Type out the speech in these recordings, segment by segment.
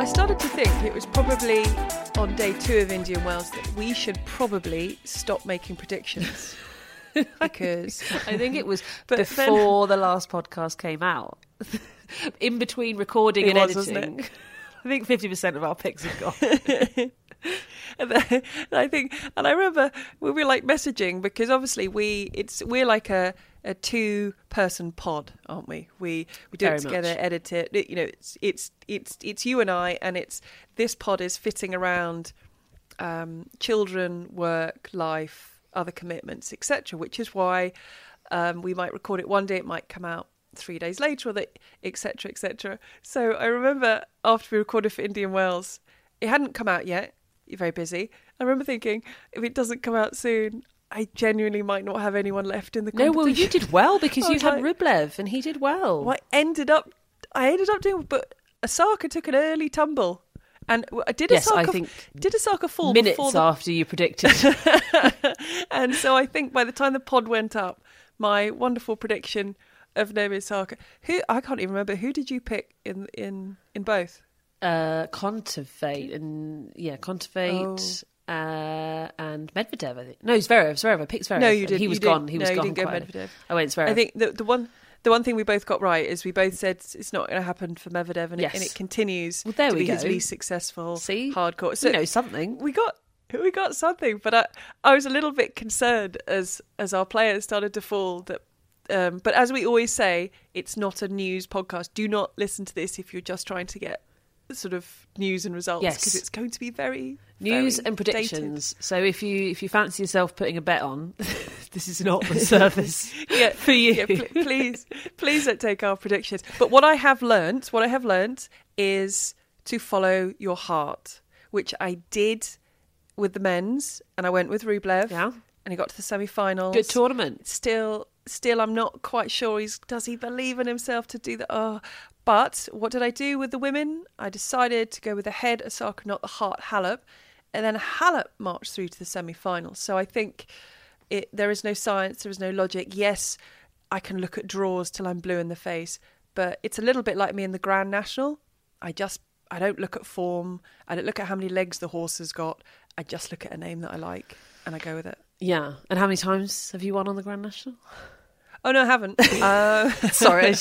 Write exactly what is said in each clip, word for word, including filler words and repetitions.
I started to think it was probably on day two of India and Wales that we should probably stop making predictions. Because I think it was but before then, the last podcast came out. In between recording it and was, editing. Wasn't it? I think fifty percent of our picks have gone. and, then, and I think, and I remember we were like messaging because obviously we it's we're like a, a two person pod, aren't we? We we do Very it together, much. edit it. it. You know, it's it's it's it's you and I, and it's this pod is fitting around um, children, work, life, other commitments, et cetera. Which is why um, we might record it one day, it might come out three days later, or that, et cetera, et cetera. So I remember after we recorded for India and Wales, it hadn't come out yet. You're very busy. I remember thinking, if it doesn't come out soon, I genuinely might not have anyone left in the No, competition. well, you did well because I you was had like- Rublev and he did well. Well, I ended up, I ended up doing, but Osaka took an early tumble, and I did Yes, Osaka, I think did Osaka fall Minutes before the, after you predicted. and so I think by the time the pod went up, my wonderful prediction of Naomi Osaka, who I can't even remember, who did you pick in in in both? uh, Kontaveit and yeah, Kontaveit Oh. uh, and Medvedev. I think no, Zverev. Zverev. I picked Zverev. No, you and did. He was you did. gone. He was no, gone. You didn't go quite- Medvedev. I went Zverev. I think the the one the one thing we both got right is we both said it's not going to happen for Medvedev, and, Yes. it, and it continues Well, there to we be his go. least successful See? hardcore. So you know something. we got we got something, but I I was a little bit concerned as as our players started to fall. That, um, but as we always say, it's not a news podcast. Do not listen to this if you're just trying to get sort of news and results, Yes. because it's going to be very News very and dated. predictions. So if you if you fancy yourself putting a bet on, this is not the service Yeah, for you. yeah, pl- please, please don't take our predictions. But what I have learnt, what I have learnt is to follow your heart, which I did with the men's, and I went with Rublev, Yeah. and he got to the semi-finals. Good tournament. Still, still, I'm not quite sure. He's does he believe in himself to do that? Oh, but what did I do with the women? I decided to go with the head Osaka, not the heart Halep, and then Halep marched through to the semi-finals. So I think it, there is no science, there is no logic. Yes, I can look at draws till I'm blue in the face, but it's a little bit like me in the Grand National. I just I don't look at form. I don't look at how many legs the horse has got. I just look at a name that I like and I go with it. Yeah. And how many times have you won on the Grand National? Oh no, I haven't. Uh, Sorry.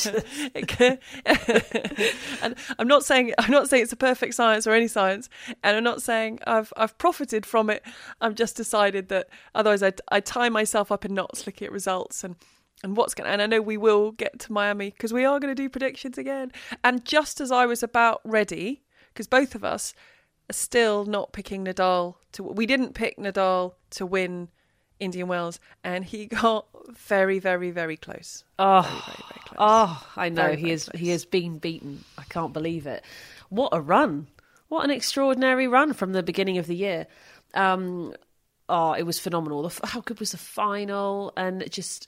and I'm not saying I'm not saying it's a perfect science or any science, and I'm not saying I've I've profited from it. I've just decided that otherwise I I tie myself up in knots looking at results and and what's going. And I know we will get to Miami because we are going to do predictions again. And just as I was about ready, because both of us are still not picking Nadal to. We didn't pick Nadal to win Indian Wells, and he got very, very, very close. Oh, very, very, very close. oh, I know Very, he very is. close. He has been beaten. I can't believe it. What a run! What an extraordinary run from the beginning of the year. Um, oh, it was phenomenal. The, how good was the final? And it just,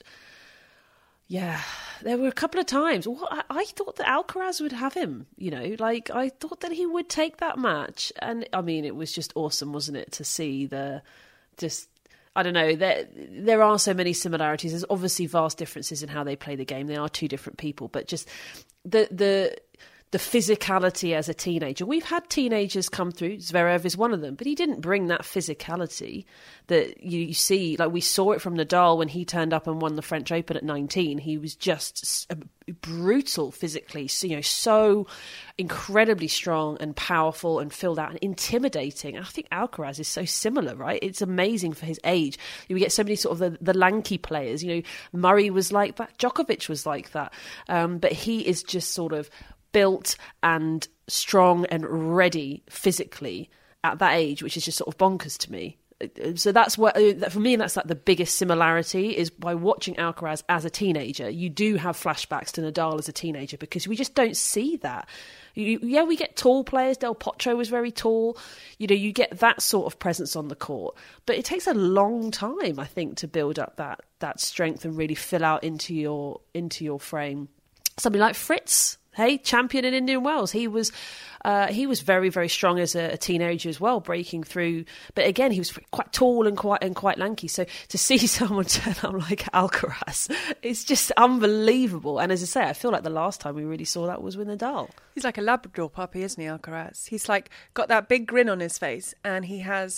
yeah, there were a couple of times. What I, I thought that Alcaraz would have him. You know, like I thought that he would take that match. And I mean, it was just awesome, wasn't it, to see the just. I don't know, there there are so many similarities. There's obviously vast differences in how they play the game. They are two different people, but just the the the physicality as a teenager. We've had teenagers come through. Zverev is one of them, but he didn't bring that physicality that you, you see. Like we saw it from Nadal when he turned up and won the French Open at nineteen. He was just brutal physically, so, you know, so incredibly strong and powerful and filled out and intimidating. I think Alcaraz is so similar, right? It's amazing for his age. You get so many sort of the, the lanky players. You know, Murray was like that. Djokovic was like that. Um, but he is just sort of built and strong and ready physically at that age, which is just sort of bonkers to me. So that's what, for me, that's like the biggest similarity is by watching Alcaraz as a teenager. You do have flashbacks to Nadal as a teenager because we just don't see that. You, yeah, we get tall players. Del Potro was very tall. You know, you get that sort of presence on the court, but it takes a long time, I think, to build up that that strength and really fill out into your into your frame. somebody like Fritz, hey, champion in Indian Wells. He was uh, he was very, very strong as a, a teenager as well, breaking through. But again, he was quite tall and quite and quite lanky. So to see someone turn up like Alcaraz, it's just unbelievable. And as I say, I feel like the last time we really saw that was with Nadal. He's like a Labrador puppy, isn't he, Alcaraz? He's like got that big grin on his face, and he has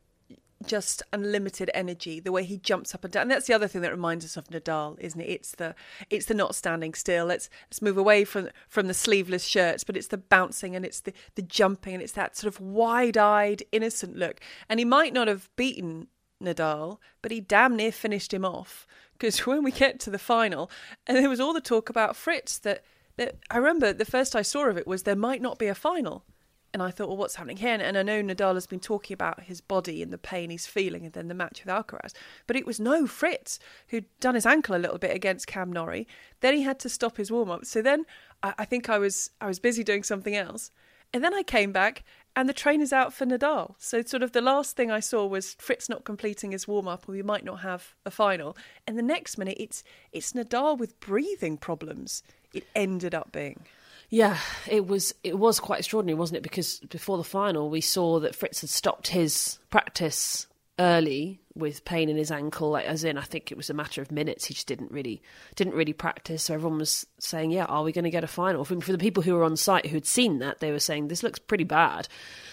just unlimited energy, the way he jumps up and down. And that's the other thing that reminds us of Nadal, isn't it? It's the it's the not standing still. Let's let's move away from from the sleeveless shirts, but it's the bouncing and it's the, the jumping and it's that sort of wide-eyed, innocent look. And he might not have beaten Nadal, but he damn near finished him off. Because when we get to the final, and there was all the talk about Fritz, that, that I remember the first I saw of it was there might not be a final. And I thought, well, what's happening here? And I know Nadal has been talking about his body and the pain he's feeling and then the match with Alcaraz. But it was no Fritz, who'd done his ankle a little bit against Cam Norrie. Then he had to stop his warm-up. So then I, I think I was I was busy doing something else. And then I came back and the trainer's out for Nadal. So sort of the last thing I saw was Fritz not completing his warm-up, or we might not have a final. And the next minute, it's it's Nadal with breathing problems. It ended up being. Yeah, it was it was quite extraordinary, wasn't it? Because before the final, we saw that Fritz had stopped his practice early with pain in his ankle. Like, as in, I think it was a matter of minutes. He just didn't really didn't really practice. So everyone was saying, "Yeah, are we going to get a final?" For, for the people who were on site who had seen that, they were saying, "This looks pretty bad."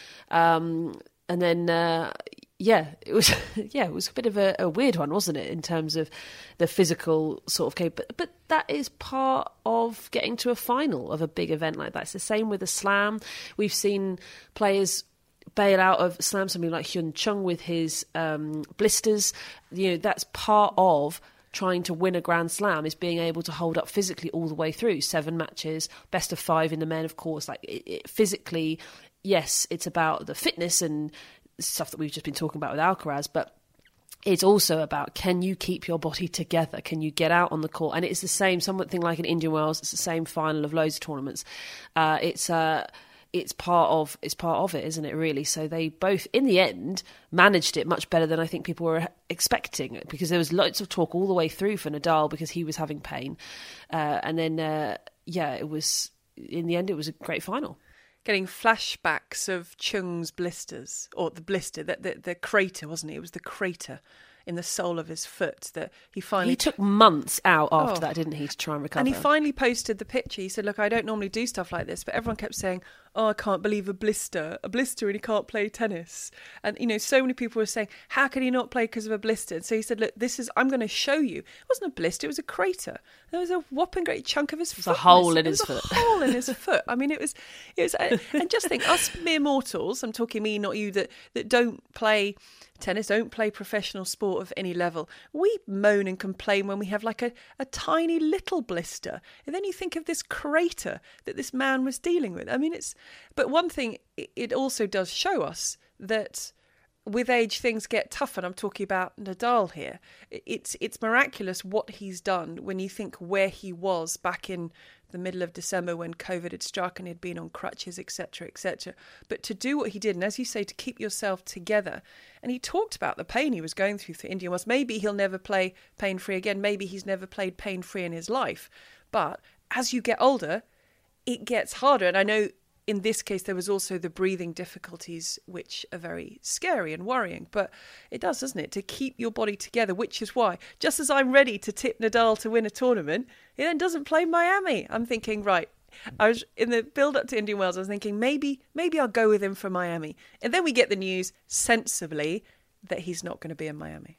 Um, and then. Uh, Yeah, it was. Yeah, it was a bit of a, a weird one, wasn't it, in terms of the physical sort of cap. But, but that is part of getting to a final of a big event like that. It's the same with the slam. We've seen players bail out of slam, something like Hyun Chung with his um, blisters. You know, that's part of trying to win a Grand Slam, is being able to hold up physically all the way through. Seven matches, best of five in the men, of course. Like it, it, physically, yes, it's about the fitness and stuff that we've just been talking about with Alcaraz, but it's also about, can you keep your body together? Can you get out on the court? And it's the same, something like in Indian Wells, it's the same final of loads of tournaments. Uh, it's uh, it's part of it's part of it, isn't it, really? So they both, in the end, managed it much better than I think people were expecting, because there was lots of talk all the way through for Nadal because he was having pain. Uh, and then, uh, yeah, it was, in the end, it was a great final. Getting flashbacks of Chung's blisters, or the blister, the, the, the crater, wasn't it? It was the crater in the sole of his foot that he finally... He took months out after oh. that, didn't he, to try and recover? And he finally posted the picture. He said, look, I don't normally do stuff like this, but everyone kept saying, oh, I can't believe a blister, a blister and he can't play tennis. And, you know, so many people were saying, how can he not play because of a blister? And so he said, look, this is, I'm going to show you. It wasn't a blister, it was a crater. There was a whopping great chunk of his foot. It was a hole in it his was foot. a hole in his foot. I mean, it was, it was, and just think, us mere mortals, I'm talking me, not you, that, that don't play tennis, don't play professional sport of any level, we moan and complain when we have like a, a tiny little blister. And then you think of this crater that this man was dealing with. I mean, it's, but one thing it also does show us that with age things get tougher. And I'm talking about Nadal here. It's it's miraculous what he's done when you think where he was back in the middle of December when COVID had struck and he'd been on crutches, et cetera, et cetera. But to do what he did, and as you say, to keep yourself together. And he talked about the pain he was going through for Indian Wells. Maybe he'll never play pain-free again. Maybe he's never played pain-free in his life. But as you get older, it gets harder. And I know in this case, there was also the breathing difficulties, which are very scary and worrying. But it does, doesn't it, to keep your body together, which is why, just as I'm ready to tip Nadal to win a tournament, he then doesn't play Miami. I'm thinking, right, I was in the build-up to Indian Wells, I was thinking, maybe, maybe I'll go with him for Miami. And then we get the news, sensibly, that he's not going to be in Miami.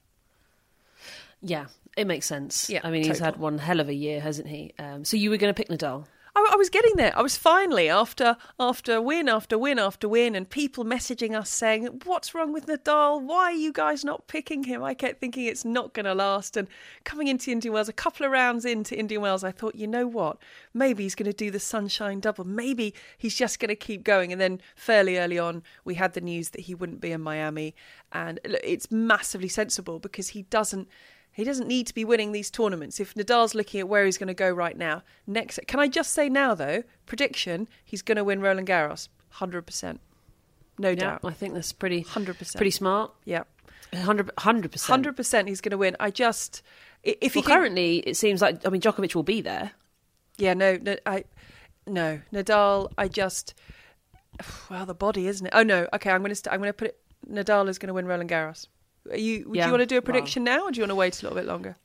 Yeah, it makes sense. Yeah, I mean, he's totally. had one hell of a year, hasn't he? Um, so you were going to pick Nadal? I, I was getting there. I was finally, after after win after win after win, and people messaging us saying, what's wrong with Nadal? Why are you guys not picking him? I kept thinking it's not going to last. And coming into Indian Wells, a couple of rounds into Indian Wells, I thought, you know what? Maybe he's going to do the sunshine double. Maybe he's just going to keep going. And then fairly early on, we had the news that he wouldn't be in Miami. And it's massively sensible because he doesn't He doesn't need to be winning these tournaments. If Nadal's looking at where he's going to go right now, next, can I just say now, though, prediction, he's going to win Roland Garros, one hundred percent. No Yeah, doubt. I think that's pretty, one hundred percent. pretty smart. Yeah. one hundred percent. one hundred percent he's going to win. I just... If he Well, can, currently, it seems like, I mean, Djokovic will be there. Yeah, no, no, I, no, Nadal. I just, well, the body, isn't it? Oh no, okay. I'm going to, st- I'm going to put it. Nadal is going to win Roland Garros. Are you? Yeah, do you want to do a prediction well. now, or do you want to wait a little bit longer?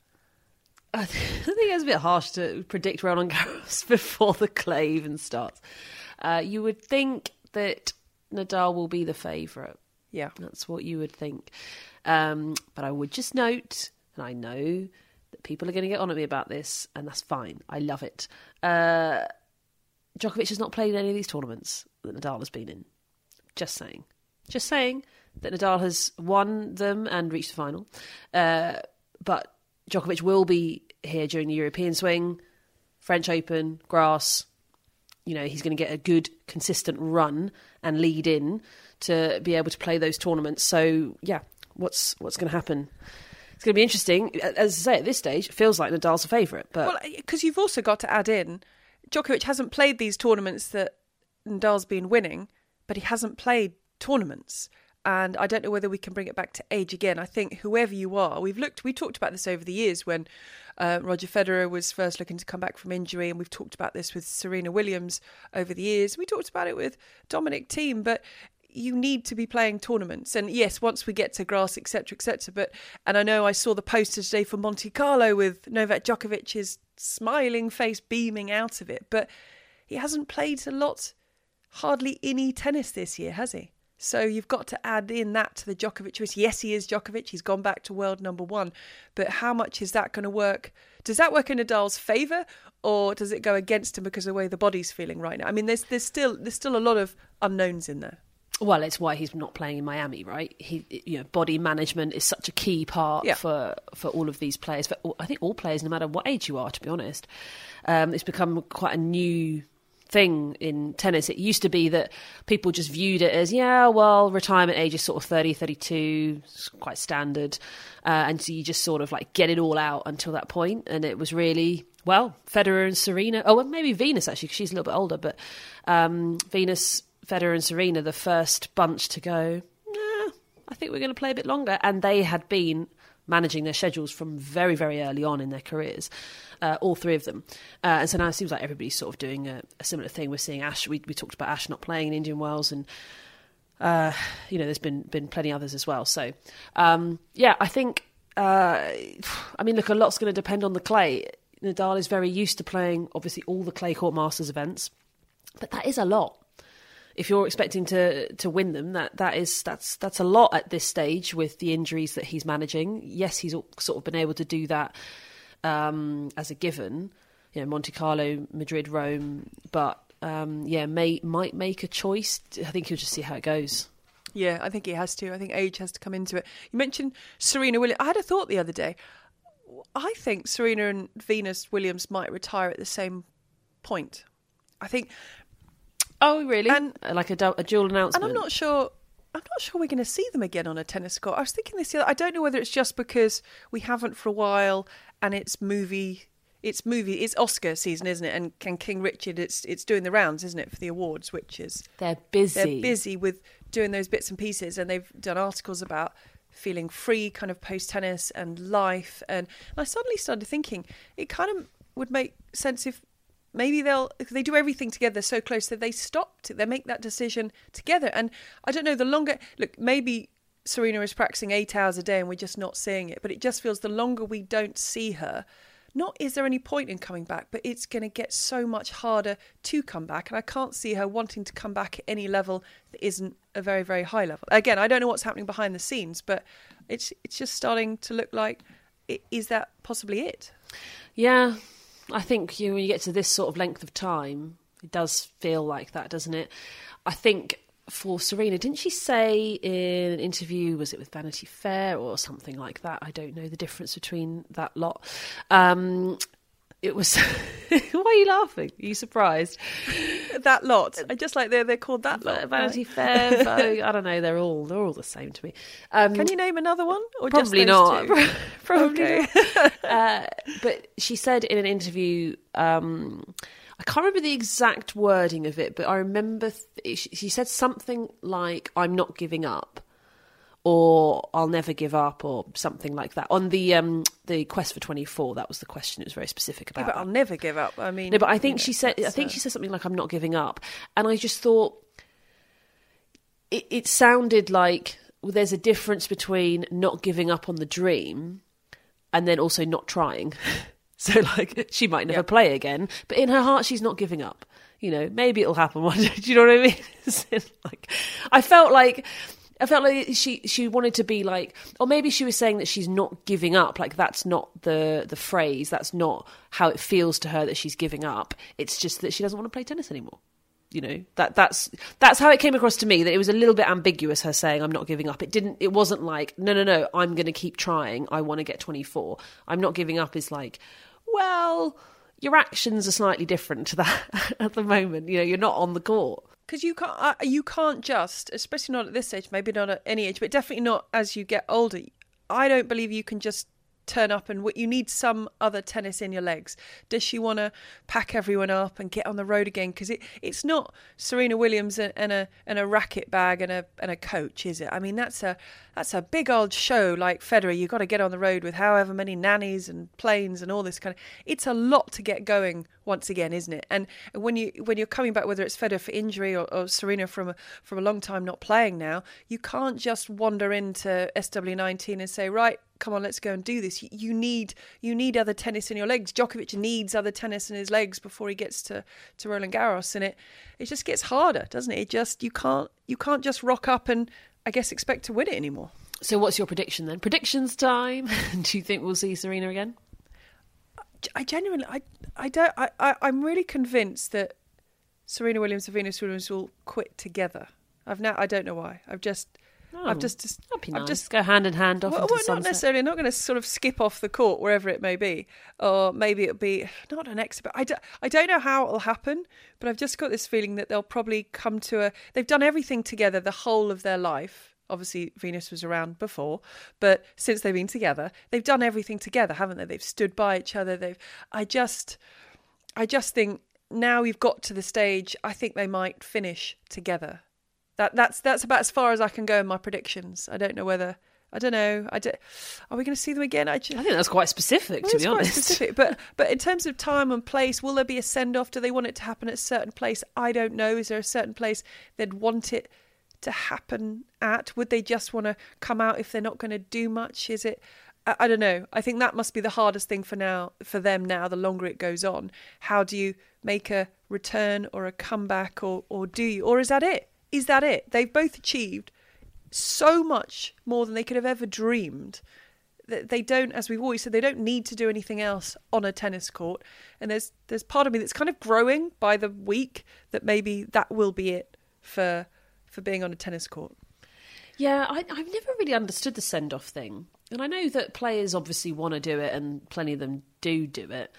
I think it's a bit harsh to predict Roland Garros before the clay even starts. Uh, you would think that Nadal will be the favourite. Yeah, that's what you would think. Um, but I would just note, and I know that people are going to get on at me about this, and that's fine. I love it. Uh, Djokovic has not played in any of these tournaments that Nadal has been in. Just saying. Just saying that Nadal has won them and reached the final. Uh, but Djokovic will be here during the European swing, French Open, grass. You know, he's going to get a good, consistent run and lead in to be able to play those tournaments. So, yeah, what's what's going to happen? It's going to be interesting. As I say, at this stage, it feels like Nadal's a favourite. But well, because you've also got to add in, Djokovic hasn't played these tournaments that Nadal's been winning, but he hasn't played tournaments. And I don't know whether we can bring it back to age again. I think whoever you are, we've looked, we talked about this over the years when uh, Roger Federer was first looking to come back from injury, and we've talked about this with Serena Williams over the years. We talked about it with Dominic Thiem, but you need to be playing tournaments. And yes, once we get to grass, et cetera, et cetera. But, and I know I saw the poster today for Monte Carlo with Novak Djokovic's smiling face beaming out of it, but he hasn't played a lot, hardly any tennis this year, has he? So you've got to add in that to the Djokovic risk. Yes, he is Djokovic. He's gone back to world number one. But how much is that going to work? Does that work in Nadal's favour, or does it go against him because of the way the body's feeling right now? I mean, there's there's still there's still a lot of unknowns in there. Well, it's why he's not playing in Miami, right? He, you know, body management is such a key part yeah. for for all of these players. For I think all players, no matter what age you are, to be honest, um, it's become quite a new thing in tennis. It used to be that people just viewed it as, yeah, well, retirement age is sort of thirty, thirty-two, it's quite standard. Uh, and so you just sort of like get it all out until that point. And it was really, well, Federer and Serena. Oh, well, maybe Venus, actually, because she's a little bit older. But um, Venus, Federer and Serena, the first bunch to go, nah, I think we're going to play a bit longer. And they had been managing their schedules from very, very early on in their careers, uh, all three of them. Uh, and so now it seems like everybody's sort of doing a, a similar thing. We're seeing Ash, we, we talked about Ash not playing in Indian Wells, and, uh, you know, there's been, been plenty others as well. So, um, yeah, I think, uh, I mean, look, a lot's going to depend on the clay. Nadal is very used to playing, obviously, all the Clay Court Masters events, but that is a lot. If you're expecting to to win them, that that is that's that's a lot at this stage with the injuries that he's managing. Yes, he's sort of been able to do that um, as a given, you know, Monte Carlo, Madrid, Rome, but um, yeah, may might make a choice. I think he'll just see how it goes. Yeah, I think he has to. I think age has to come into it. You mentioned Serena Williams. I had a thought the other day. I think Serena and Venus Williams might retire at the same point. I think. Oh, really? And, like a, du- a dual announcement? And I'm not sure. I'm not sure we're going to see them again on a tennis court. I was thinking this. I don't know whether it's just because we haven't for a while, and it's movie. It's movie. It's Oscar season, isn't it? And, and King Richard. It's it's doing the rounds, isn't it, for the awards? Which is they're busy. They're busy with doing those bits and pieces, and they've done articles about feeling free, kind of post tennis and life. And, and I suddenly started thinking it kind of would make sense if. Maybe they'll if they do everything together so close that they stop to, they make that decision together. And I don't know, the longer look, maybe Serena is practicing eight hours a day and we're just not seeing it, but it just feels the longer we don't see her, not is there any point in coming back, but it's going to get so much harder to come back. And I can't see her wanting to come back at any level that isn't a very, very high level. Again, I don't know what's happening behind the scenes, but it's it's just starting to look like, is that possibly it? Yeah. I think you, when you get to this sort of length of time, it does feel like that, doesn't it? I think for Serena, didn't she say in an interview, was it with Vanity Fair or something like that? I don't know the difference between that lot. Um, it was... Why are you laughing? Are you surprised? That lot. I just like they're they're called that lot. Vanity Fair, Vogue, I don't know. They're all they're all the same to me. Um, Can you name another one? Or probably just those not. two? Probably. Okay. Not. Uh, but she said in an interview, um, I can't remember the exact wording of it, but I remember th- she, she said something like, "I'm not giving up," or I'll never give up, or something like that. On the um, the Quest for twenty-four, that was the question. It was very specific about. Yeah, but that. I'll never give up. I mean, no, but I think you know, she said. I think uh... she said something like, "I'm not giving up," and I just thought it, it sounded like well, there's a difference between not giving up on the dream and then also not trying. So, like, she might never yeah. play again, but in her heart, she's not giving up. You know, maybe it'll happen one day. Do you know what I mean? Like, I felt like. I felt like she, she wanted to be like, or maybe she was saying that she's not giving up. Like, that's not the, the phrase. That's not how it feels to her that she's giving up. It's just that she doesn't want to play tennis anymore. You know, that that's that's how it came across to me, that it was a little bit ambiguous, her saying, I'm not giving up. It didn't, it wasn't like, no, no, no, I'm going to keep trying. I want to get twenty-four. I'm not giving up is like, well, your actions are slightly different to that at the moment. You know, you're not on the court. Because you can't, uh, you can't just, especially not at this age, maybe not at any age, but definitely not as you get older. I don't believe you can just turn up and you need some other tennis in your legs. Does she want to pack everyone up and get on the road again? Because it, it's not Serena Williams and, and a and a racket bag and a and a coach, is it? I mean, that's a that's a big old show like Federer. You've got to get on the road with however many nannies and planes and all this kind of. It's a lot to get going once again, isn't it? And when you when you're coming back, whether it's Federer for injury or, or Serena from a, from a long time not playing now, you can't just wander into S W nineteen and say, right, come on, let's go and do this. You need you need other tennis in your legs. Djokovic needs other tennis in his legs before he gets to, to Roland Garros, and it it just gets harder, doesn't it? It just you can't you can't just rock up and I guess expect to win it anymore. So what's your prediction then? Predictions time. Do you think we'll see Serena again? I genuinely I I don't I, I I'm really convinced that Serena Williams and Venus Williams will quit together. I've now I don't know why. I've just. Oh, I've just, just that'd be nice. I've just go hand in hand off well, into well, the sunset. not necessarily. I'm not going to sort of skip off the court wherever it may be, or maybe it'll be not an expert. I don't, I don't know how it'll happen, but I've just got this feeling that they'll probably come to a. They've done everything together the whole of their life. Obviously, Venus was around before, but since they've been together, they've done everything together, haven't they? They've stood by each other. They've. I just, I just think now we've got to the stage. I think they might finish together. That that's that's about as far as I can go in my predictions. I don't know whether I don't know. I don't, are we going to see them again? I, just, I think that's quite specific, well, to it's be quite honest. Specific, but but in terms of time and place, will there be a send off? Do they want it to happen at a certain place? I don't know. Is there a certain place they'd want it to happen at? Would they just want to come out if they're not going to do much? Is it? I, I don't know. I think that must be the hardest thing for now for them now. The longer it goes on, how do you make a return or a comeback, or or do you, or is that it? Is that it? They've both achieved so much more than they could have ever dreamed. They don't, as we've always said, they don't need to do anything else on a tennis court. And there's there's part of me that's kind of growing by the week that maybe that will be it for for being on a tennis court. Yeah, I, I've never really understood the send-off thing. And I know that players obviously want to do it, and plenty of them do do it.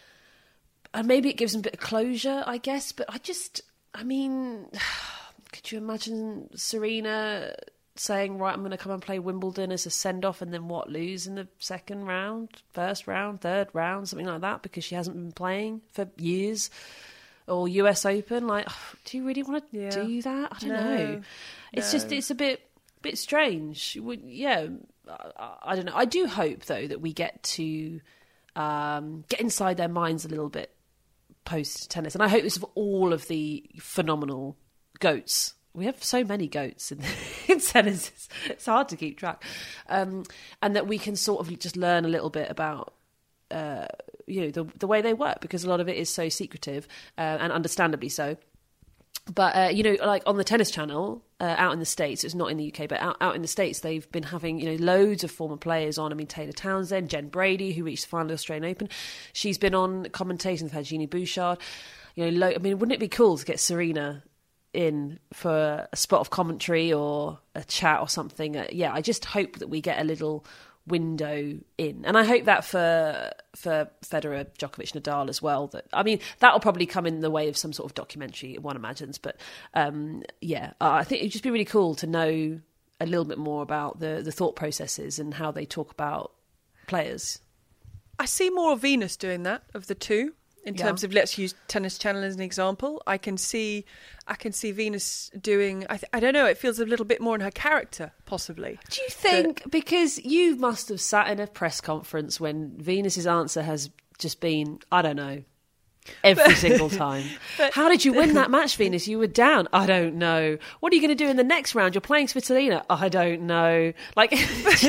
And maybe it gives them a bit of closure, I guess. But I just, I mean... Could you imagine Serena saying, right, I'm going to come and play Wimbledon as a send-off, and then what, lose in the second round, first round, third round, something like that, because she hasn't been playing for years? Or U S Open? Like, oh, do you really want to yeah. do that? I don't no, know. It's no. just, it's a bit bit strange. Yeah, I, I don't know. I do hope, though, that we get to um, get inside their minds a little bit post-tennis. And I hope this of all of the phenomenal... goats. We have so many goats in, in tennis. It's, it's hard to keep track. Um, and that we can sort of just learn a little bit about, uh, you know, the, the way they work, because a lot of it is so secretive, uh, and understandably so. But, uh, you know, like on the Tennis Channel, uh, out in the States, it's not in the U K, but out, out in the States, they've been having, you know, loads of former players on. I mean, Taylor Townsend, Jen Brady, who reached the final of the Australian Open. She's been on commentating. They've had Jeannie Bouchard. You know, lo- I mean, wouldn't it be cool to get Serena in for a spot of commentary or a chat or something? Uh, yeah, I just hope that we get a little window in, and I hope that for for Federer, Djokovic, Nadal as well. That I mean, that'll probably come in the way of some sort of documentary, one imagines. But um, yeah, uh, I think it'd just be really cool to know a little bit more about the the thought processes and how they talk about players. I see more of Venus doing that of the two. In Yeah. terms of, let's use Tennis Channel as an example, I can see, I can see Venus doing. I, th- I don't know. It feels a little bit more in her character, possibly. Do you think, because you must have sat in a press conference when Venus's answer has just been, I don't know, every single time. but- How did you win that match, Venus? You were down. I don't know. What are you going to do in the next round? You're playing Svitolina. I don't know. Like, But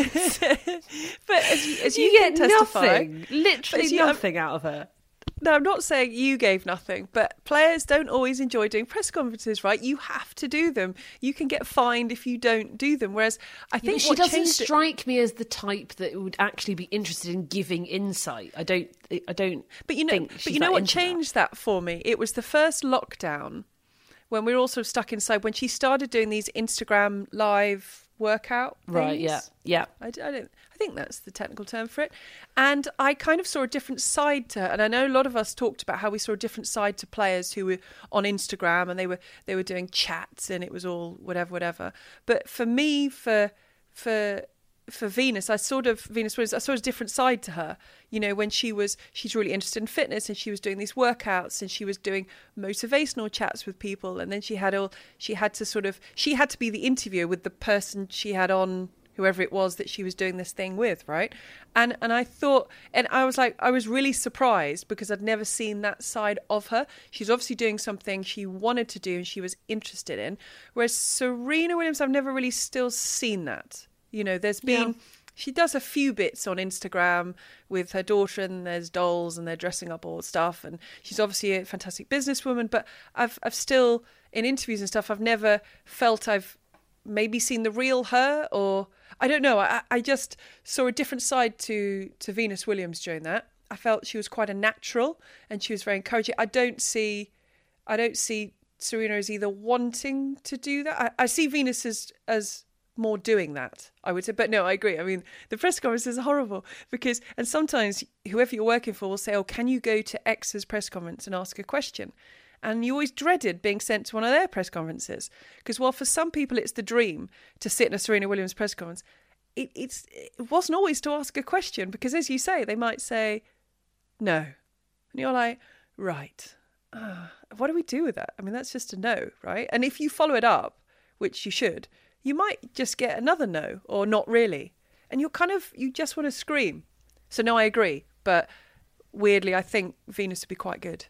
as you, as you, you can get testify, nothing, literally But you- nothing out of her. no, I'm not saying you gave nothing, but players don't always enjoy doing press conferences, right? You have to do them. You can get fined if you don't do them. Whereas I Yeah, think but she what doesn't changed it- strike me as the type that would actually be interested in giving insight. I don't. I don't. But you know, think but she's you know that what into that. changed that for me? It was the first lockdown when we were all sort of stuck inside. When she started doing these Instagram live workout things. Right? Yeah. Yeah. I, d- I don't. I think that's the technical term for it. And I kind of saw a different side to her. And I know a lot of us talked about how we saw a different side to players who were on Instagram and they were they were doing chats and it was all whatever, whatever. But for me, for for for Venus, I sort of Venus Williams, I saw a different side to her. You know, when she was she's really interested in fitness and she was doing these workouts and she was doing motivational chats with people, and then she had all she had to sort of she had to be the interviewer with the person she had on, whoever it was that she was doing this thing with, right? And and I thought, and I was like, I was really surprised because I'd never seen that side of her. She's obviously doing something she wanted to do and she was interested in. Whereas Serena Williams, I've never really still seen that. You know, there's been, Yeah. she does a few bits on Instagram with her daughter and there's dolls and they're dressing up all stuff. And she's obviously a fantastic businesswoman, but I've I've still, in interviews and stuff, I've never felt I've maybe seen the real her, or I don't know. I, I just saw a different side to, to Venus Williams during that. I felt she was quite a natural and she was very encouraging. I don't see, I don't see Serena as either wanting to do that. I, I see Venus as, as more doing that, I would say. But no, I agree. I mean, the press conferences are horrible because, and sometimes whoever you're working for will say, oh, can you go to X's press conference and ask a question? And you always dreaded being sent to one of their press conferences because, while for some people it's the dream to sit in a Serena Williams press conference, it, it's, it wasn't always to ask a question because, as you say, they might say no. And you're like, right, uh, what do we do with that? I mean, that's just a no, right? And if you follow it up, which you should, you might just get another no or not really. And you're kind of, you just want to scream. So no, I agree. But weirdly, I think Venus would be quite good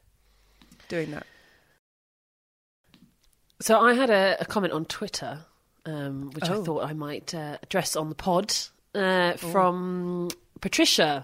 doing that. So I had a, a comment on Twitter, um, which Oh. I thought I might uh, address on the pod, uh, from Patricia.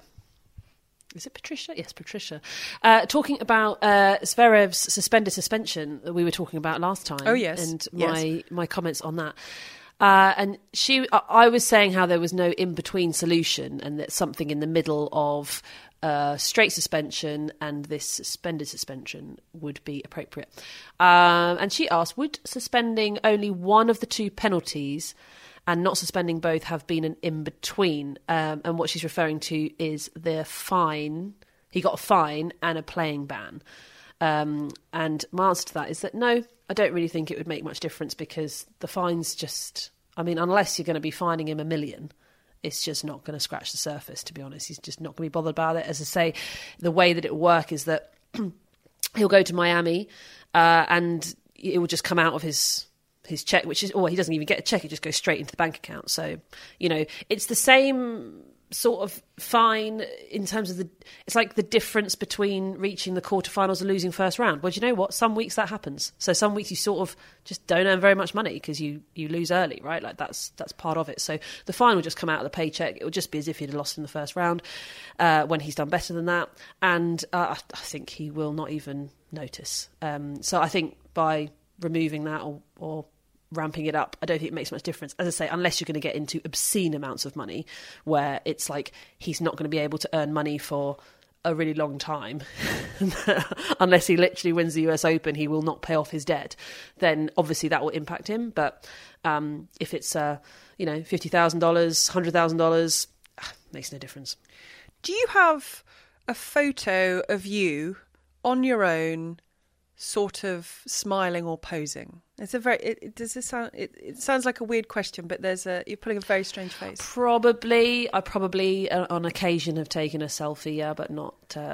Is it Patricia? Yes, Patricia. Uh, talking about uh, Zverev's suspended suspension that we were talking about last time. Oh, yes. And Yes. my, my comments on that. Uh, and she, I- I was saying how there was no in-between solution and that something in the middle of uh, straight suspension and this suspended suspension would be appropriate. Um, and she asked, would suspending only one of the two penalties and not suspending both have been an in-between? Um, and what she's referring to is the fine. He got a fine and a playing ban. Um, and my answer to that is that no, I don't really think it would make much difference because the fine's just, I mean, unless you're going to be fining him a million, it's just not going to scratch the surface, to be honest. He's just not going to be bothered about it. As I say, the way that it will work is that he'll go to Miami uh, and it will just come out of his his check, which is, or he doesn't even get a check, it just goes straight into the bank account. So, you know, it's the same sort of fine in terms of the, it's like the difference between reaching the quarterfinals and losing first round. Well, do you know what? Some weeks that happens. So some weeks you sort of just don't earn very much money because you, you lose early, right? Like that's, that's part of it. So the fine will just come out of the paycheck. It will just be as if he'd lost in the first round uh, when he's done better than that. And uh, I, I think he will not even notice. Um, so I think by removing that or, or ramping it up, I don't think it makes much difference. As I say, unless you're going to get into obscene amounts of money where it's like he's not going to be able to earn money for a really long time unless he literally wins the U S Open, he will not pay off his debt, then obviously that will impact him. But um, if it's uh, you know fifty thousand dollars, one hundred thousand dollars, makes no difference. Do you have a photo of you on your own, sort of smiling or posing? It's a very. It, it, does this sound? It, it sounds like a weird question, but there's a. You're putting a very strange face. Probably, I probably uh, on occasion have taken a selfie, yeah, but not. Uh,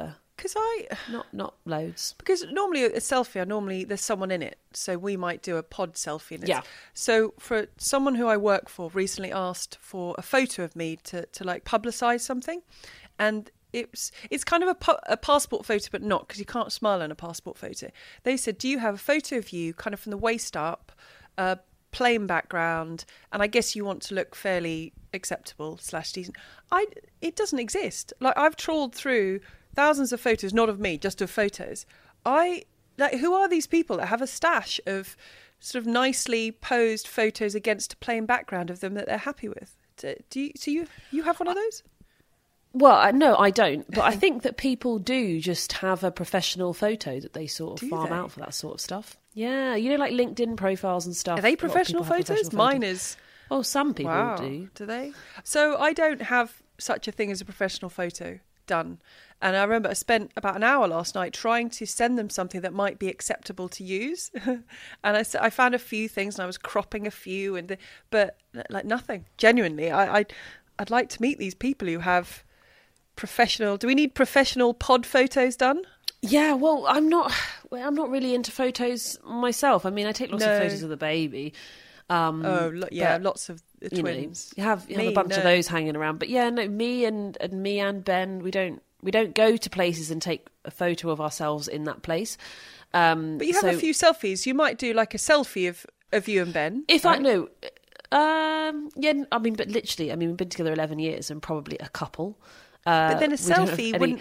because I Not not loads. because normally a selfie, I normally there's someone in it, so we might do a pod selfie. And it's- Yeah. So for someone who I work for, recently asked for a photo of me to to like publicise something, and it's it's kind of a, pu- a passport photo, but not, because you can't smile on a passport photo. They said, "Do you have a photo of you, kind of from the waist up, uh, plain background, and I guess you want to look fairly acceptable slash decent?" I it doesn't exist. Like, I've trawled through thousands of photos, not of me, just of photos. I like who are these people that have a stash of sort of nicely posed photos against a plain background of them that they're happy with? Do, do you? So you you have one of those? Well, I- no, I don't. But I think that people do just have a professional photo that they sort of Do farm they? out for that sort of stuff. Yeah, you know, like LinkedIn profiles and stuff. Are they A lot of professional people have photos? professional Mine is. Oh, some people Wow. do. Do they? So I don't have such a thing as a professional photo done. And I remember I spent about an hour last night trying to send them something that might be acceptable to use. and I, s- I found a few things, and I was cropping a few, and but like nothing. Genuinely, I, I'd, I'd like to meet these people who have professional. Do we need professional pod photos done? Yeah, well, I'm not. Well, I'm not really into photos myself. I mean, I take lots No. of photos of the baby. Um, Oh, lo- yeah, but, lots of the you know, twins. you have you have Me, a bunch of no. those hanging around. But yeah, no, me and, and me and Ben, we don't we don't go to places and take a photo of ourselves in that place. Um, But you have so a few selfies. You might do like a selfie of, of you and Ben. If I right? know, um, yeah, I mean, but literally, I mean, we've been together eleven years and probably a couple. Uh, But then a we don't have selfie any- wouldn't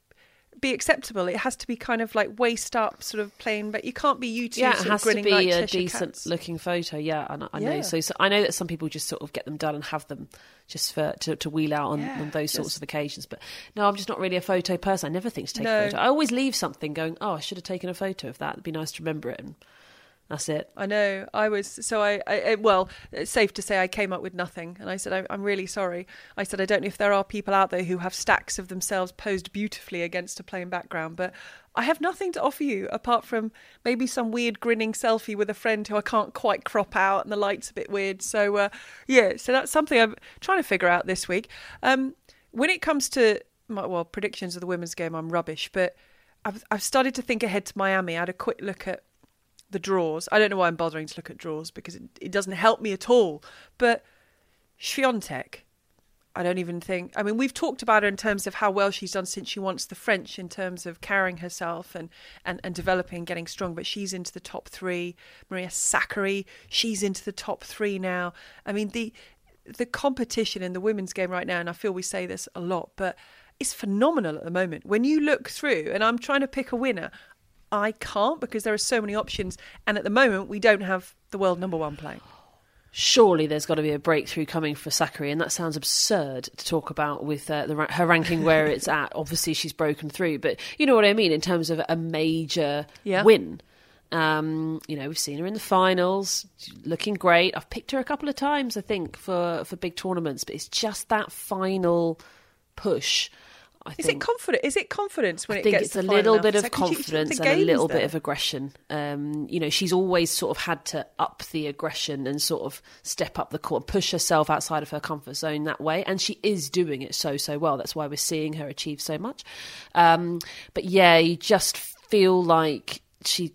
be acceptable. It has to be kind of like waist up, sort of plain. But you can't be you two Yeah, sort it of has to grinning be like a Cheshire decent cats. looking photo. Yeah, and I, I know. Yeah. So, so I know that some people just sort of get them done and have them just for to, to wheel out on, Yeah, on those sorts just- of occasions. But no, I'm just not really a photo person. I never think to take No. a photo. I always leave something going, oh, I should have taken a photo of that. It'd be nice to remember it. And that's it. I know. I was so I, I. I- Well, it's safe to say I came up with nothing, and I said I, I'm really sorry. I said I don't know if there are people out there who have stacks of themselves posed beautifully against a plain background, but I have nothing to offer you apart from maybe some weird grinning selfie with a friend who I can't quite crop out, and the light's a bit weird. So uh, yeah, so that's something I'm trying to figure out this week. Um, when it comes to my, well predictions of the women's game, I'm rubbish, but I've I've started to think ahead to Miami. I had a quick look at the draws. I don't know why I'm bothering to look at draws because it, it doesn't help me at all. But Swiatek, I don't even think... I mean, we've talked about her in terms of how well she's done since she wants the French in terms of carrying herself and, and, and developing and getting strong. But she's into the top three. Maria Sakkari, she's into the top three now. I mean, the the competition in the women's game right now, and I feel we say this a lot, but it's phenomenal at the moment. When you look through, and I'm trying to pick a winner, I can't because there are so many options. And at the moment, we don't have the world number one playing. Surely there's got to be a breakthrough coming for Sakkari, and that sounds absurd to talk about with uh, the, ra- her ranking where it's at. Obviously, she's broken through, but you know what I mean in terms of a major Yeah. win. Um, you know, we've seen her in the finals, she's looking great. I've picked her a couple of times, I think, for, for big tournaments, but it's just that final push. I Is think. it confident? Is it confidence when I it think gets it's to a final little enough? bit It's of like, 'cause you- confidence the and a game's little bit there. of aggression. Um, you know, she's always sort of had to up the aggression and sort of step up the court, push herself outside of her comfort zone that way. And she is doing it so, so well. That's why we're seeing her achieve so much. Um, but yeah, you just feel like she...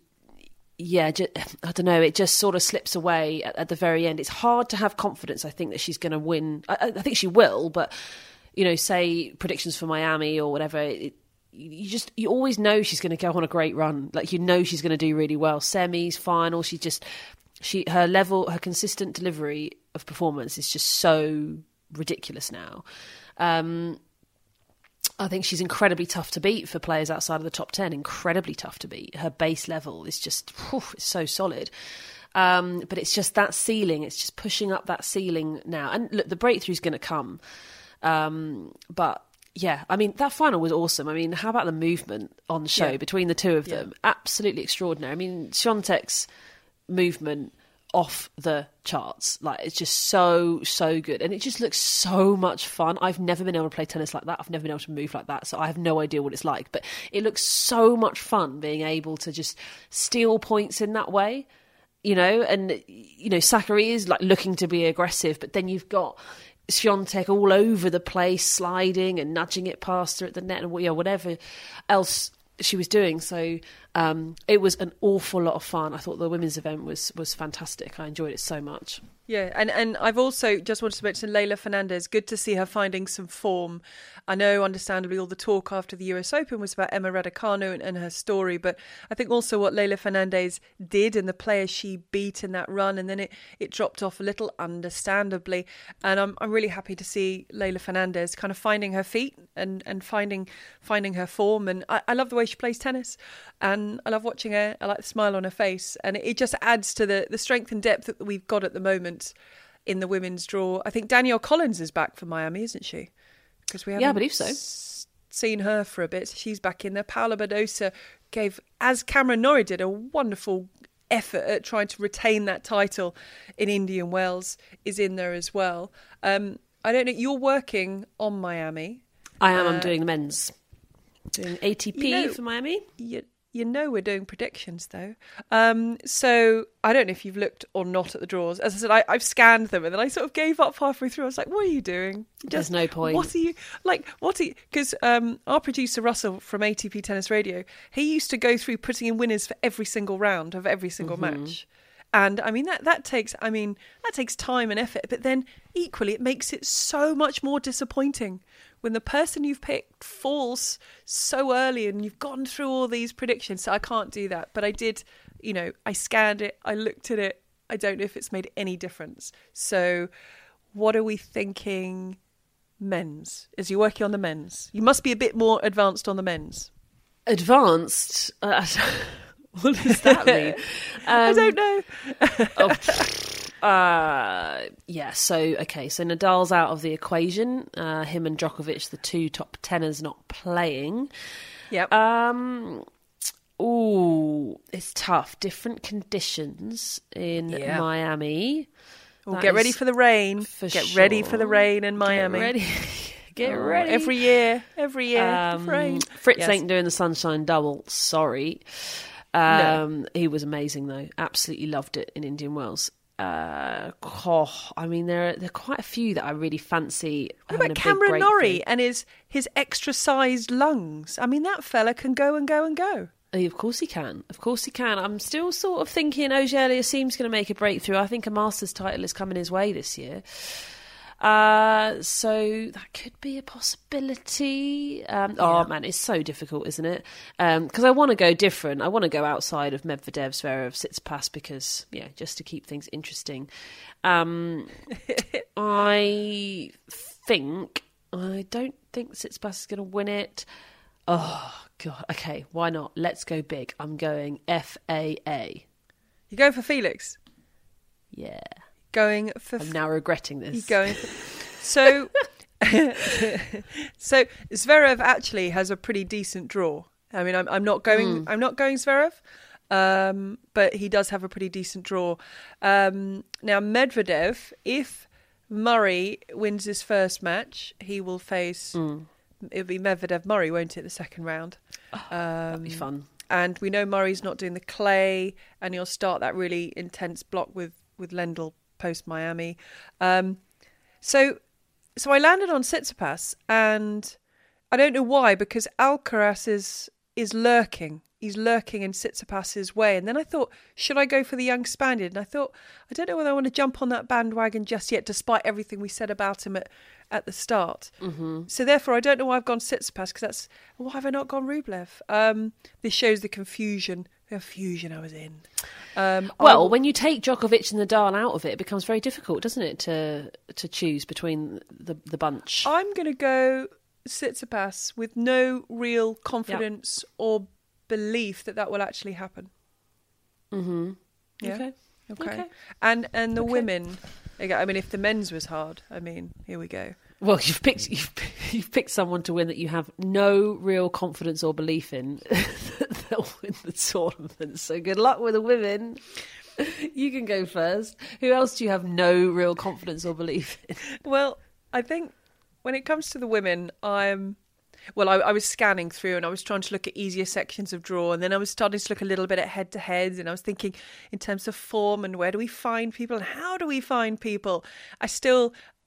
Yeah, ju- I don't know. It just sort of slips away at, at the very end. It's hard to have confidence, I think, that she's going to win. I, I think she will, but... You know, say predictions for Miami or whatever. It, you just you always know she's going to go on a great run. Like you know she's going to do really well. Semis, final. She just she her level, her consistent delivery of performance is just so ridiculous now. Um, I think she's incredibly tough to beat for players outside of the top ten. Incredibly tough to beat. Her base level is just whew, it's so solid. Um, but it's just that ceiling. It's just pushing up that ceiling now. And look, the breakthrough's going to come. Um, but yeah, I mean, that final was awesome. I mean, how about the movement on the show Yeah. between the two of Yeah. them? Absolutely extraordinary. I mean, Swiatek's movement off the charts. Like, it's just so, so good. And it just looks so much fun. I've never been able to play tennis like that. I've never been able to move like that. So I have no idea what it's like. But it looks so much fun being able to just steal points in that way. You know, and, you know, Sakkari is like looking to be aggressive, but then you've got Swiatek all over the place, sliding and nudging it past her at the net, and you know, whatever else she was doing. So um, it was an awful lot of fun. I thought the women's event was was fantastic. I enjoyed it so much. Yeah, and, and I've also just wanted to mention Leylah Fernandez. Good to see her finding some form. I know, understandably, all the talk after the U S Open was about Emma Raducanu and, and her story, but I think also what Leylah Fernandez did and the players she beat in that run, and then it, it dropped off a little, understandably. And I'm I'm really happy to see Leylah Fernandez kind of finding her feet and, and finding finding her form. And I, I love the way she plays tennis, and I love watching her. I like the smile on her face, and it, it just adds to the, the strength and depth that we've got at the moment in the women's draw. I think Danielle Collins is back for Miami, isn't she? Because we haven't yeah, I believe so. s- seen her for a bit. She's back in there. Paula Badosa gave, as Cameron Norrie did, a wonderful effort at trying to retain that title in Indian Wells, is in there as well. Um, I don't know, you're working on Miami. I am. Uh, I'm doing the men's. Doing A T P you know, for Miami. You, you know we're doing predictions, though. Um, so I don't know if you've looked or not at the draws. As I said, I, I've scanned them, and then I sort of gave up halfway through. I was like, what are you doing? There's no point. What are you, like, what are you, because um, our producer Russell from A T P Tennis Radio, he used to go through putting in winners for every single round of every single Mm-hmm. match. And I mean, that, that takes, I mean, that takes time and effort, but then equally it makes it so much more disappointing when the person you've picked falls so early and you've gone through all these predictions. So I can't do that. But I did, you know, I scanned it, I looked at it. I don't know if it's made any difference. So what are we thinking men's? Is you working on the men's? You must be a bit more advanced on the men's. Advanced? Uh, what does that mean? Um, I don't know. oh, uh, yeah, so, okay, so Nadal's out of the equation. Uh, him and Djokovic, the two top tenors, not playing. Yep. Um, ooh, it's tough. Different conditions in Yeah. Miami. Well, That get ready is for the rain. for Get sure. ready for the rain in Miami. Get ready. Get Oh, ready. Every year. Every year. Um, rain. Fritz Yes. ain't doing the sunshine double. Sorry. Um, He was amazing, though. Absolutely loved it in Indian Wells. Uh, oh, I mean, there are, there are quite a few that I really fancy. What having about a big Cameron breakthrough. Norrie and his, his extra-sized lungs? I mean, that fella can go and go and go. Oh, of course he can. Of course he can. I'm still sort of thinking Auger-Aliassime's going to make a breakthrough. I think a Masters title is coming his way this year. Uh, so that could be a possibility. Um, Yeah. Oh, man, it's so difficult, isn't it? Because I want to go different. I want to go outside of Medvedev, Zverev, Tsitsipas because, yeah, just to keep things interesting. Um, I think... I don't think Tsitsipas is going to win it. Oh, God. Okay, why not? Let's go big. I'm going F A A. You going for Felix? Yeah. Going for... I'm now regretting this. You going for... So... so Zverev actually has a pretty decent draw. I mean, I'm, I'm not going... I'm not going Zverev. Um, but he does have a pretty decent draw. Um, now, Medvedev, if Murray wins his first match, he will face... Mm. It'll be Medvedev-Murray, won't it, the second round? Oh, Um, that'd be fun. And we know Murray's not doing the clay, and he'll start that really intense block with, with Lendl post-Miami. Um, so so I landed on Tsitsipas, and I don't know why, because Alcaraz is, is lurking. He's lurking in Tsitsipas's way. And then I thought, should I go for the young Spaniard? And I thought, I don't know whether I want to jump on that bandwagon just yet, despite everything we said about him at, at the start. Mm-hmm. So therefore, I don't know why I've gone Tsitsipas, because that's, why have I not gone Rublev? Um, this shows the confusion, the confusion I was in. Um, Well, I, when you take Djokovic and Nadal out of it, it becomes very difficult, doesn't it, to to choose between the the bunch? I'm going to go Tsitsipas with no real confidence or belief that that will actually happen. Mm-hmm. Yeah. Okay. Okay. Okay. And and the Okay. women, again, I mean, if the men's was hard, I mean, here we go. Well, you've picked you've, you've picked someone to win that you have no real confidence or belief in that they'll win the tournament. So good luck with the women. You can go first. Who else do you have no real confidence or belief in? Well, I think when it comes to the women, I'm... Well, I, I was scanning through and I was trying to look at easier sections of draw, and then I was starting to look a little bit at head-to-heads, and I was thinking in terms of form and where do we find people and how do we find people. I still...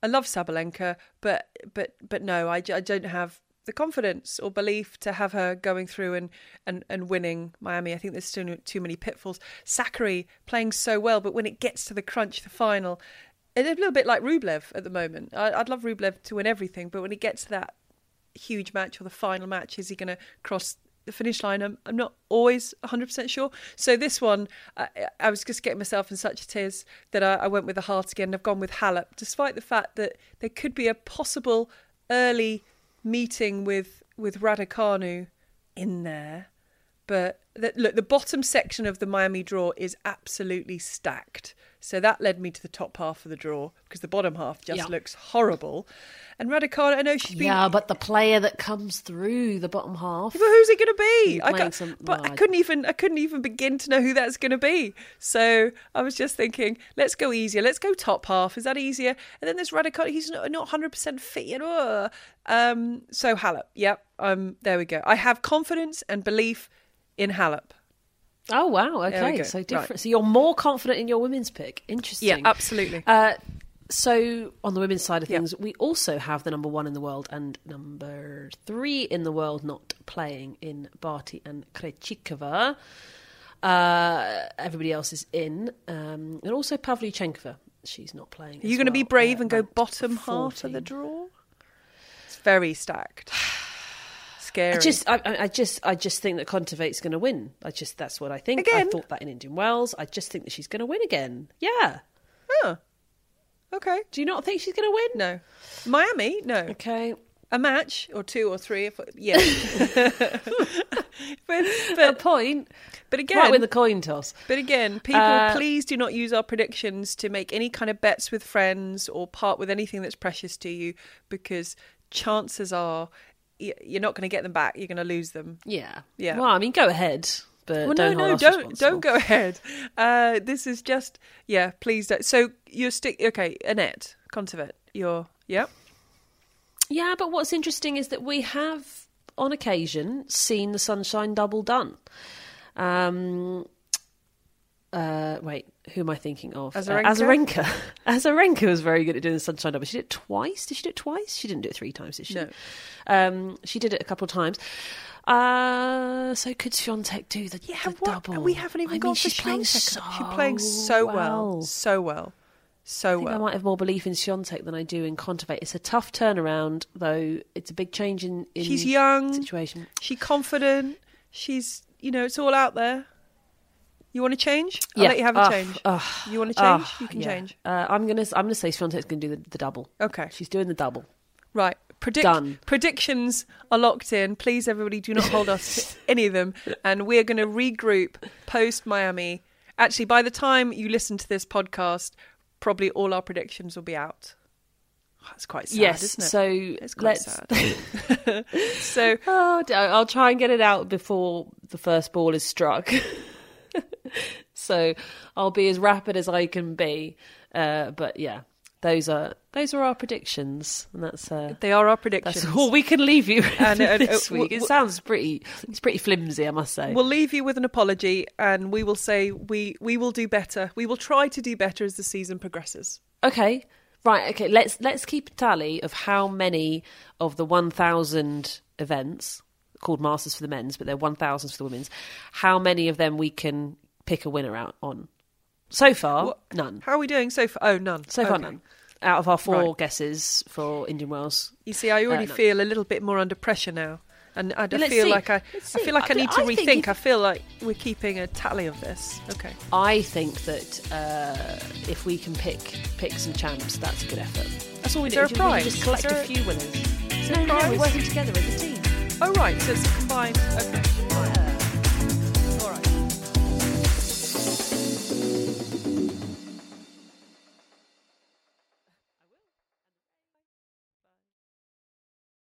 I love Sabalenka, but but but no, I, I don't have the confidence or belief to have her going through and, and, and winning Miami. I think there's still too many pitfalls. Sakkari playing so well, but when it gets to the crunch, the final, it's a little bit like Rublev at the moment. I, I'd love Rublev to win everything, but when he gets to that huge match or the final match, is he going to cross the finish line? I'm, I'm not always one hundred percent sure. So this one, I, I was just getting myself in such a tears that I, I went with the heart again. I've gone with Halep, despite the fact that there could be a possible early meeting with with Raducanu in there, but the, look, the bottom section of the Miami draw is absolutely stacked, so that led me to the top half of the draw because the bottom half just yeah. looks horrible. And Raducanu, I know she's been yeah, but the player that comes through the bottom half, but who's it going to be? I can't, some, but no, I couldn't even I couldn't even begin to know who that's going to be. So I was just thinking, let's go easier. Let's go top half. Is that easier? And then there's Raducanu. He's not not one hundred percent fit yet. Oh. Um, so Halep. Yep. Um. There we go. I have confidence and belief in Halep. Oh wow! Okay, so different. Right. So you're more confident in your women's pick. Interesting. Yeah, absolutely. Uh, so on the women's side of things, yeah. we also have the number one in the world and number three in the world not playing in Barty and Krejcikova. Uh, everybody else is in, um, and also Pavlyuchenkova. She's not playing. Are you going well, to be brave uh, and go bottom fourteen half of the draw? It's very stacked. Scary. I just, I, I just, I just think that Kontaveit's going to win. I just, that's what I think. Again? I thought that in Indian Wells. I just think that she's going to win again. Yeah. Oh. Okay. Do you not think she's going to win? No. Miami? No. Okay. A match or two or three? If, yeah. but, but but a point. But again, might win the coin toss. But again, people, Uh, please do not use our predictions to make any kind of bets with friends or part with anything that's precious to you, because chances are you're not going to get them back. You're going to lose them. Yeah. Yeah. Well, I mean, go ahead, but well, don't no, hold no, us don't, responsible. don't go ahead. Uh, this is just, yeah, please don't. So you're stick. Okay, Annette Kontaveit. You're, yeah. Yeah, but what's interesting is that we have, on occasion, seen the Sunshine Double done. Um. Uh, wait, who am I thinking of? Azarenka? Uh, Azarenka. Azarenka was very good at doing the Sunshine Double. She did it twice. Did she do it twice? She didn't do it three times, did she? No. Um, she did it a couple of times. Uh, so could Swiatek do the, Yeah, the what? double? We haven't even I gone mean, for she's playing Swiatek. so She's playing so well. well. So well. So I think well. I might have more belief in Swiatek than I do in Kontaveit. It's a tough turnaround, though. It's a big change in, in She's young. situation. She's confident. She's, you know, it's all out there. You want to change? I'll Yeah. let you have a Uh, change. uh, you want to change? uh, you can yeah. change. Uh, I'm gonna I'm gonna say Swiatek's gonna do the, the double. Okay. She's doing the double. Right. Predict- Done. Predictions are locked in. Please, everybody, do not hold us to any of them. And we're going to regroup post Miami. Actually, by the time you listen to this podcast, probably all our predictions will be out. Oh, that's quite sad, yes. isn't it? So It's quite let's. sad. So, Oh, d- I'll try and get it out before the first ball is struck. So I'll be as rapid as I can be. Uh, but yeah, those are those are our predictions, and that's uh, they are our predictions. that's all we can leave you with And, uh, this uh, week. w- It sounds pretty it's pretty flimsy, I must say. We'll leave you with an apology, and we will say we, we will do better. We will try to do better as the season progresses. Okay, right. Okay, let's let's keep a tally of how many of the one thousand events called Masters for the men's, but they're one thousands for the women's. How many of them we can pick a winner out on? So far, What- none. How are we doing so far? Oh, none. So far, Okay. none. Out of our four Right. guesses for Indian Wells. You see, I already Uh, no. feel a little bit more under pressure now. And I, I Let's feel see. like I, Let's I see. feel like I I- need to I think rethink. if- I feel like we're keeping a tally of this. Okay. I think that uh, if we can pick pick some champs, that's a good effort. That's all we Is do. there a We prize? just Is collect there a a- few winners. there No, a no, no, we're prize? working together as a team. Oh, right. So it's a combined. Okay. Fine.